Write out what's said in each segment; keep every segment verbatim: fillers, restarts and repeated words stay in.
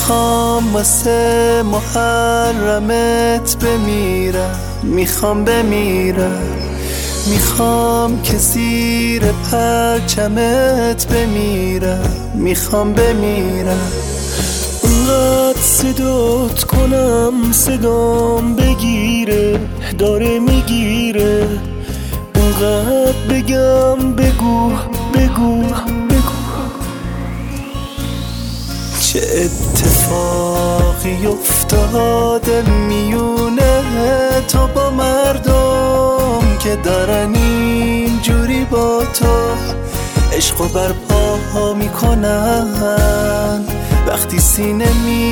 میخوام واسه محرمت بمیرم، میخوام بمیرم، میخوام که زیر پرچمت بمیرم، میخوام بمیرم. اونقدر صدات کنم صدام بگیره، داره میگیره. اونقدر بگم بگو بگو بگو. چه اتفاقی افتاده میونه تو با مردم که دارن اینجوری با تو عشق و برپا میکنن، وقتی سینه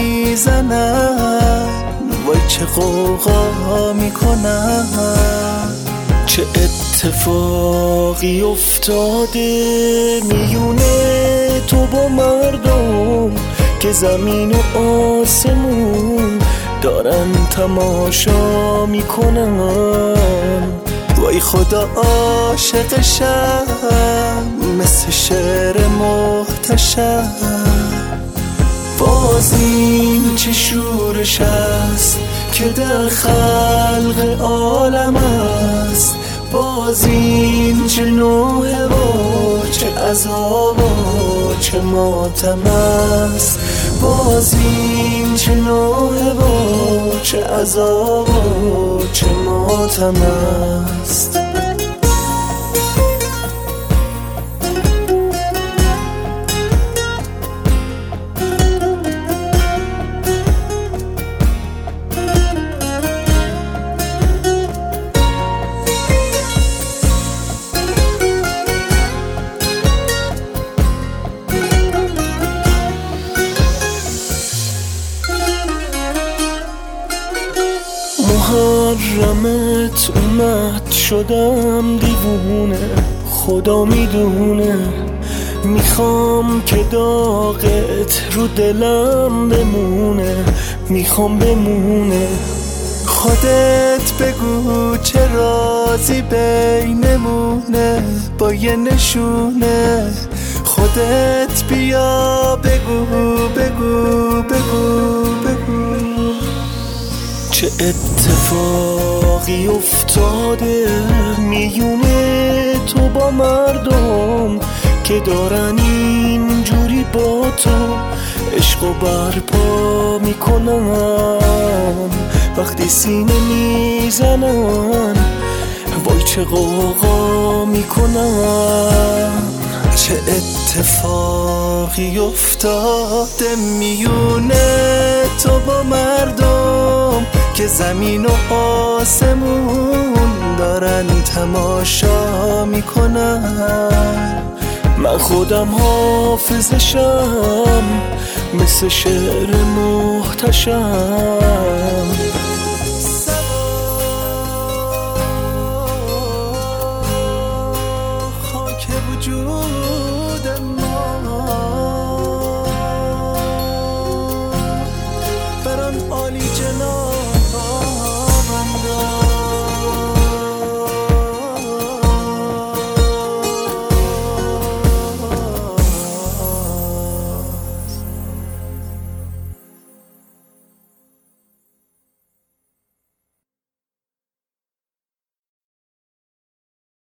میزنن وای چه غوغا میکنن. چه اتفاقی افتاده میونه تو با مردم که زمین و آسمون دارن تماشا میکنن. وای خدا عاشقشم مثل شعر محتشم. باز این چه شورش است که در خلق عالم است، باز این چه نوحه و چه عذاب و چه ماتم است، باز این چه نوحه و چه عذاب و چه ماتم است. محرمت اومد شدم دیوونه، خدا میدونه. میخوام که داغت رو دلم بمونه، میخوام بمونه. خودت بگو چه رازی بینمونه با یه نشونه، خودت بیا بگو بگو بگو بگو. چه اتفاقی افتاده میونه تو با مردم که دارن اینجوری با تو عشق و برپا میکنن، وقتی سینه میزنن وای چه غوغا میکنن. چه اتفاقی افتاده میونه تو با مردم که زمین و آسمون دارن تماشا میکنن. من خودم حافظشم مثل شعر محتشم. خاک وجود ما بران عالی جناب